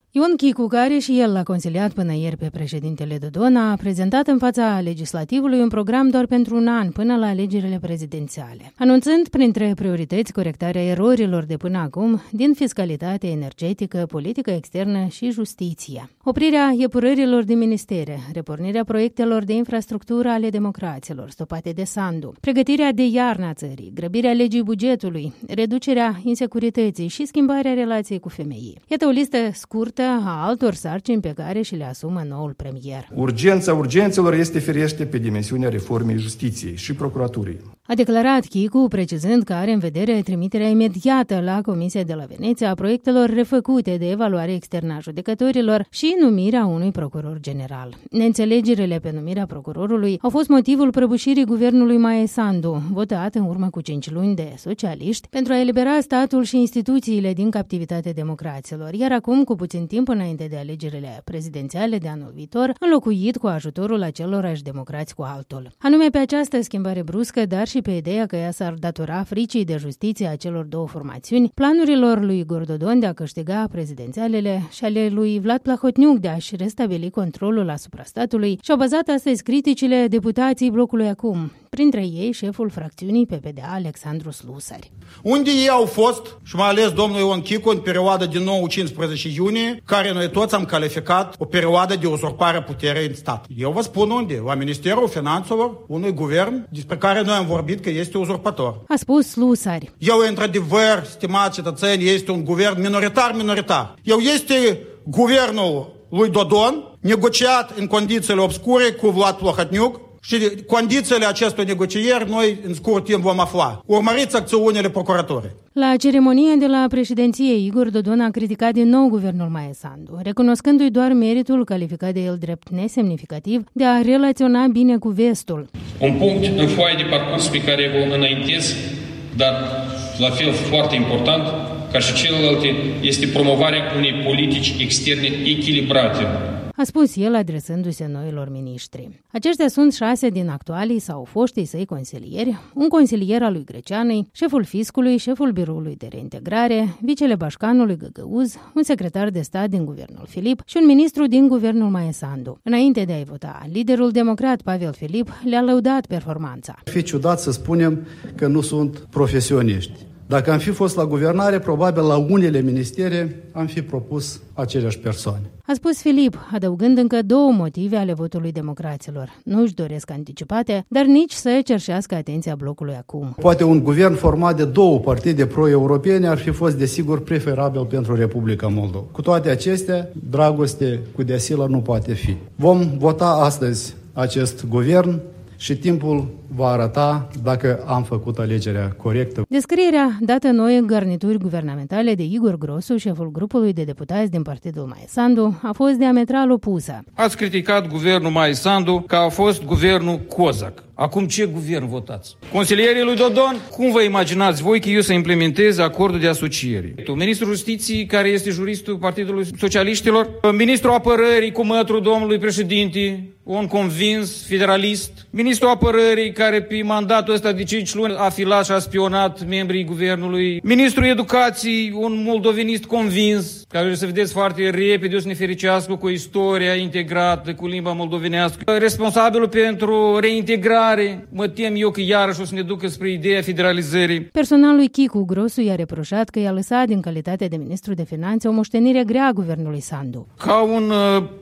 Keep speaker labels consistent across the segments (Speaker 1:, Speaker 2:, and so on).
Speaker 1: Ion Chicu, care și el l-a consiliat până ieri pe președintele Dodon, a prezentat în fața legislativului un program doar pentru un an, până la alegerile prezidențiale, anunțând printre priorități corectarea erorilor de până acum din fiscalitate, energetică, politică externă și justiție. Oprirea epurărilor de ministere, repornirea proiectelor de infrastructură ale democraților stopate de Sandu, pregătirea de iarnă a țării, grăbirea legii bugetului, reducerea insecurității și schimbarea relației cu femeii. Iată o listă scurtă a altor sarcini pe care și le asumă noul premier.
Speaker 2: Urgența urgențelor este firește pe dimensiunea reformei justiției și procuraturii.
Speaker 1: A declarat Chicu, precizând că are în vedere trimiterea imediată la Comisia de la Veneția a proiectelor refăcute de evaluare externă a judecătorilor și numirea unui procuror general. Neînțelegerile pe numirea procurorului au fost motivul prăbușirii guvernului Maie Sandu, votat în urmă cu 5 luni de socialiști, pentru a elibera statul și instituțiile din captivitatea democraților, iar acum, cu puțin timp înainte de alegerile prezidențiale de anul viitor, înlocuit cu ajutorul acelorași democrați cu altul. Anume pe această schimbare bruscă, dar și pe ideea că ea s-ar datora fricii de justiție a celor două formațiuni, planurilor lui Igor Dodon de a câștiga prezidențialele și ale lui Vlad Plahotniuc de a-și restabili controlul asupra statului, și-au bazat astăzi criticile deputații blocului Acum, printre ei șeful fracțiunii PPD Alexandru Slusari.
Speaker 3: Unde ei au fost, și mai ales domnul Ion Chicu, în perioada din 9-15 iunie, care noi toți am calificat o perioadă de uzurpare a puterii în stat. Eu vă spun unde, la Ministerul Finanțelor, unui guvern despre care noi am vorbit că este uzurpator.
Speaker 1: A spus Slusari.
Speaker 3: Eu, într-adevăr, stimați cetățeni, este un guvern minoritar. Eu este guvernul lui Dodon, negociat în condițiile obscure cu Vlad Plahotniuc, și condițiile acestor negocieri noi în scurt timp vom afla. Urmăriți acțiunile procuraturii.
Speaker 1: La ceremonie de la președinție, Igor Dodon a criticat din nou guvernul Maie Sandu, recunoscându-i doar meritul calificat de el drept nesemnificativ de a relaționa bine cu vestul.
Speaker 4: Un punct în foaia de parcurs pe care vă înaintez, dar la fel foarte important, ca și celelalte, este promovarea unei politici externe echilibrate,
Speaker 1: a spus el adresându-se noilor miniștri. Aceștia sunt 6 din actualii sau foștii săi consilieri, un consilier al lui Greceanei, șeful fiscului, șeful biroului de reintegrare, vicele Bașcanului Găgăuz, un secretar de stat din guvernul Filip și un ministru din guvernul Maie Sandu. Înainte de a-i vota, liderul democrat Pavel Filip le-a lăudat performanța.
Speaker 5: Ar fi ciudat să spunem că nu sunt profesioniști. Dacă am fi fost la guvernare, probabil la unele ministere am fi propus aceleași persoane.
Speaker 1: A spus Filip, adăugând încă 2 motive ale votului democraților. Nu își doresc anticipate, dar nici să cerșească atenția blocului Acum.
Speaker 5: Poate un guvern format de 2 partide pro-europene ar fi fost desigur preferabil pentru Republica Moldova. Cu toate acestea, dragoste cu deasilă nu poate fi. Vom vota astăzi acest guvern și timpul va arăta dacă am făcut alegerea corectă.
Speaker 1: Descrierea dată noi garnituri guvernamentale de Igor Grosu, șeful grupului de deputați din partidul Maie Sandu, a fost diametral opusă.
Speaker 6: Ați criticat guvernul Maie Sandu că a fost guvernul Cozac. Acum ce guvern votați? Consilierii lui Dodon? Cum vă imaginați voi că eu să implementez acordul de asociere? Ministrul Justiției, care este juristul Partidului Socialiștilor? Ministrul Apărării, cu mătrul domnului președinte, un convins federalist? Ministrul Apărării, care pe mandatul ăsta de 5 luni a filat și a spionat membrii guvernului? Ministrul Educației, un moldovenist convins, care să vedeți foarte repede o să ne fericească cu istoria integrată, cu limba moldovenească. Responsabilul pentru reintegrare, mă tem eu că iarăși o să ne ducă spre ideea federalizării.
Speaker 1: Personal lui Chicu, Grosu i-a reproșat că i-a lăsat din calitate de ministru de finanțe o moștenire grea a guvernului Sandu.
Speaker 6: Ca un,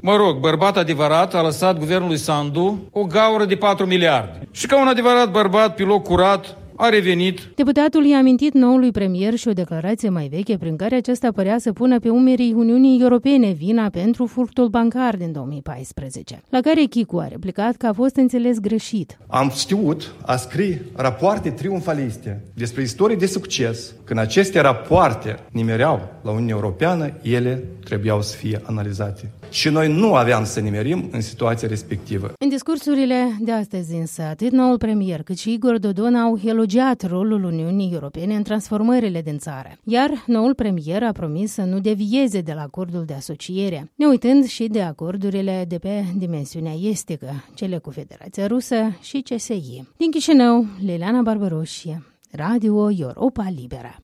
Speaker 6: bărbat adevărat a lăsat guvernului Sandu o gaură de 4 miliarde. Și ca un adevărat bărbat pe loc curat, a revenit.
Speaker 1: Deputatul i-a amintit noului premier și o declarație mai veche prin care acesta părea să pună pe umerii Uniunii Europene vina pentru furtul bancar din 2014, la care Chicu a replicat că a fost înțeles greșit.
Speaker 2: Am știut a scrie rapoarte triumfaliste despre istorii de succes. Când aceste rapoarte nimereau la Uniunea Europeană, ele trebuiau să fie analizate. Și noi nu aveam să nimerim în situația respectivă.
Speaker 1: În discursurile de astăzi însă, atât noul premier cât și Igor Dodon au elogiat rolul Uniunii Europene în transformările din țară. Iar noul premier a promis să nu devieze de la acordul de asociere, ne uitând și de acordurile de pe dimensiunea estică, cele cu Federația Rusă și CSI. Din Chișinău, Liliana Barbaroșie, Radio Europa Liberă.